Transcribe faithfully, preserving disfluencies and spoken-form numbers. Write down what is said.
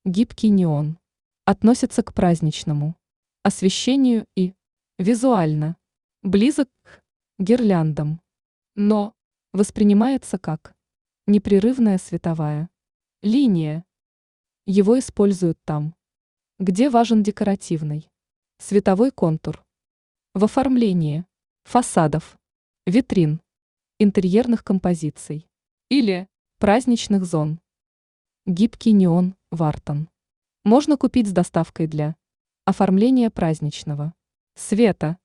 Гибкий неон. Относится к праздничному освещению и визуально близок к гирляндам, но воспринимается как непрерывная световая линия. Его используют там, где важен декоративный световой контур, в оформлении фасадов, витрин, интерьерных композиций или праздничных зон. Гибкий неон Вартон можно купить с доставкой для оформления праздничного света.